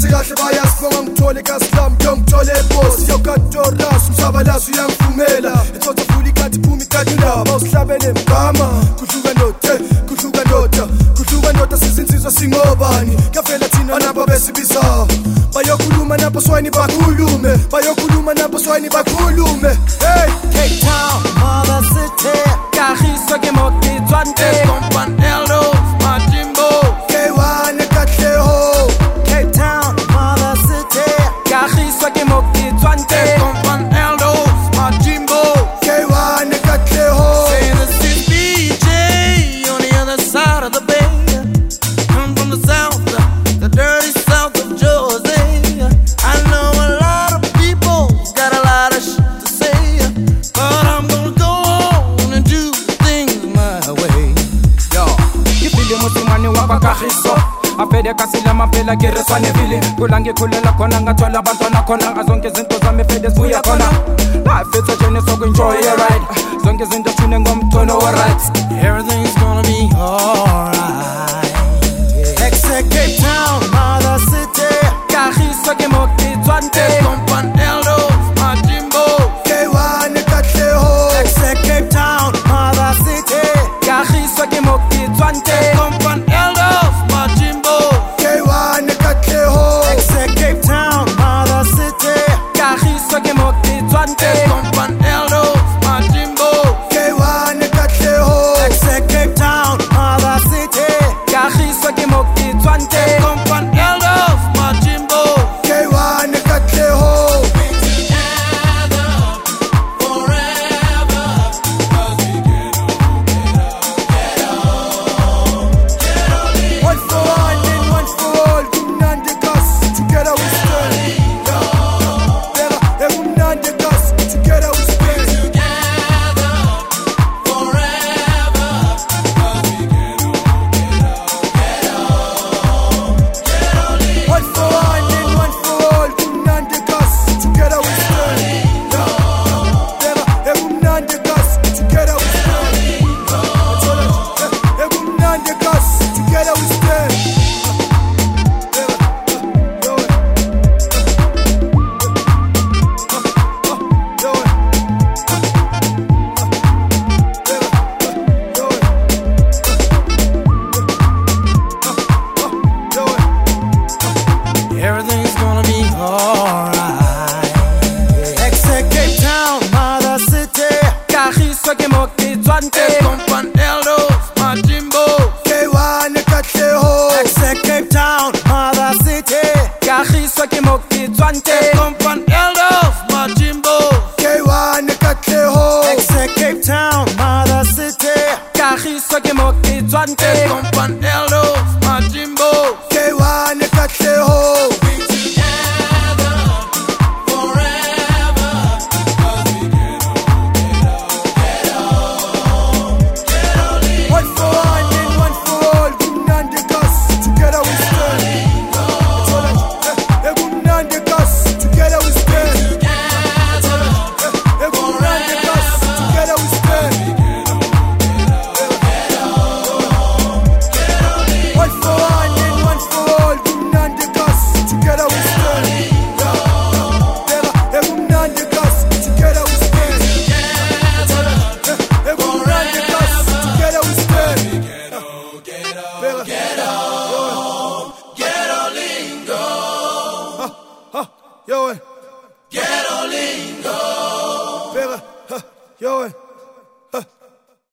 baphethe kahle bayasibonga ngithole kaslam ngiyongithole eboss yokadoras umsabalazo uyangivumela ethotha fula ikhathi phuma ikhathi ndaba usihlabele mgama kuhluka ndoda sizinsizwa singobani kavela thina nabo besibiza bayokhuluma nabo swayini bakhulume hey Cape Town mother city kagiso ke mo ke tswante Campanello Majimbo K1 Katleho Cape Town mother city kagiso ke mo ke tswante Campanello Majimbo K1 Katleho say this is BJ on the other side of the bay come from the south the dirty south of Jersey I know a lot of people got a lot of shit to say but I'm gonna go on and do things my way yo ke file mosimane wa bakagiso afede kasila maphela ke re swane vile kulange khulela khona ngathola abantwana khona azonke izinto zami fede sibuya khona life it's a journey so enjoy your ride zonke izinto thine ngomthono wa right everything's gonna be alright Cape Town mother city kagiso ke mo ke tswante Campanello Majimbo K1 Katleho Cape Town mother city kagiso ke mo ke tswante Campanello Majimbo K1 Katleho Cape Town mother city kagiso ke mo ke tswante Campanello Majimbo K1 Katleho Cape Town mother city kagiso ke mo ke tswante Campanello Majimbo K1 Katleho One for all and one for all kumnandi gas together we stand Bega kumnandi gas together we stand One for all and one for all kumnandi gas together we stand Bega kumnandi gas together we stand kumnandi gas together we stand everything's gonna be alright Cape Town mother city kagiso ke mo ke tswante Campanello Majimbo K1 Katleho Cape Town mother city kagiso ke mo ke tswante